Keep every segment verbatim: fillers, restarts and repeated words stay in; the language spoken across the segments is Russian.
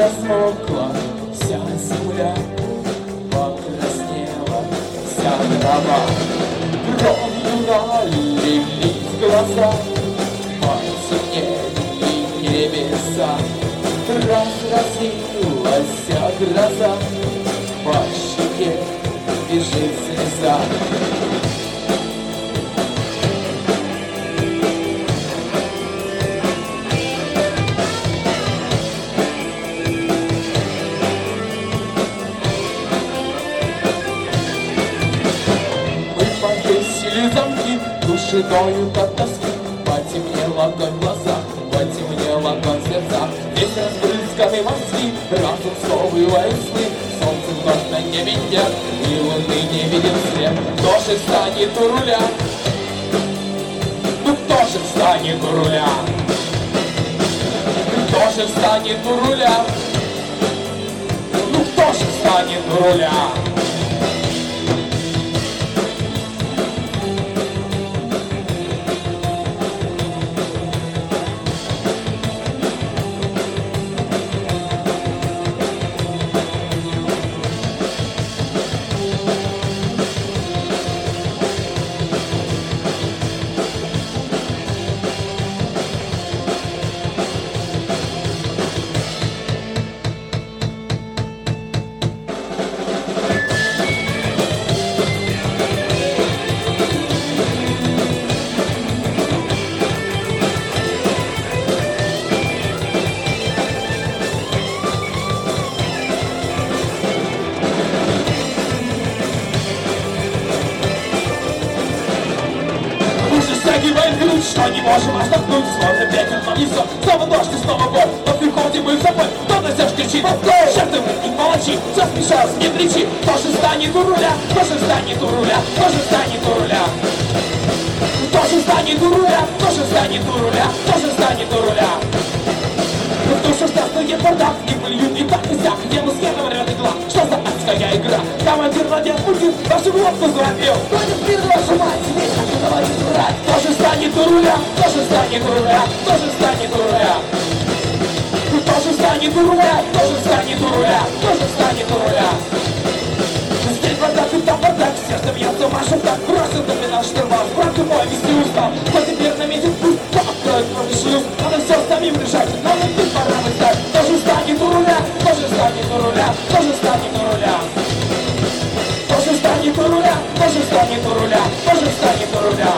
размокла вся земля, покраснела вся трава, кровью налились глаза, потемнели небеса, разразилась гроза, по щеке бежит слеза. Замки души ноют от тоски, потемнел огонь в глазах, потемнел огонь в сердцах. Весь разбрызганный мозги, разум сковывает сны. Солнце вновь на небе нет, и луны не виден свет. Кто же встанет у руля? Ну кто же встанет у руля? Кто же встанет у руля? Ну кто же встанет у руля? Стягиваем ключ, что не можем оттолкнуть. Смотрим ветер, но не все. Снова дождь и снова боль. Но приходим мы в собой. Кто на тебя кричит? Жертвы мы не молчи. Все смешалось, не кричи. Кто же станет у руля? Кто же станет у руля? Кто же станет у руля? Кто же станет у руля? Кто же станет у руля? Кто же станет у руля? В душе штатный бардак. И пылью, и так, и сяк. Где мы с кем говорят игла? Что за адская игра? Командир надел пульки, вашу глотку завопил. Против мира, вашу мать, здесь хочу говорить врать. Кто же станет у руля? Кто же станет у руля? Кто же станет у руля? Кто же станет у руля? Кто же станет у руля? Кто же станет у руля? Здесь бардак, и там бардак. Сердце бьется, машет так. Бросил до меня штурвал. Брат мой, вести устал. Кто теперь наметит путь? Кто откроет кровный шлюз? Надо все самим решать. Надо быть, пора выстать. Кто же станет у руля? Кто же станет у руля? Кто же станет у руля? Кто же станет у руля? Кто же станет у руля? Кто же станет у руля?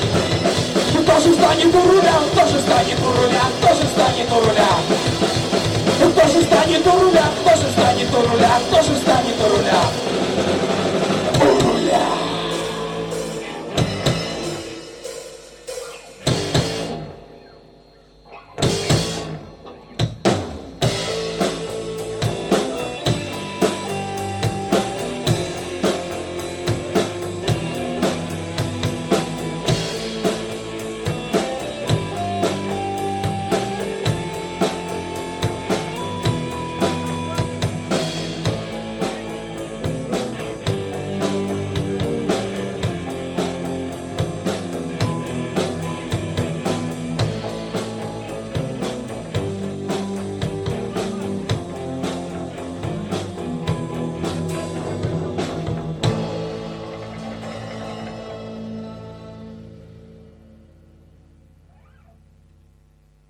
Кто же станет у руля? Кто же станет у руля? Кто же станет у руля? Кто же станет у руля? Кто же станет у руля? Кто же станет у руля?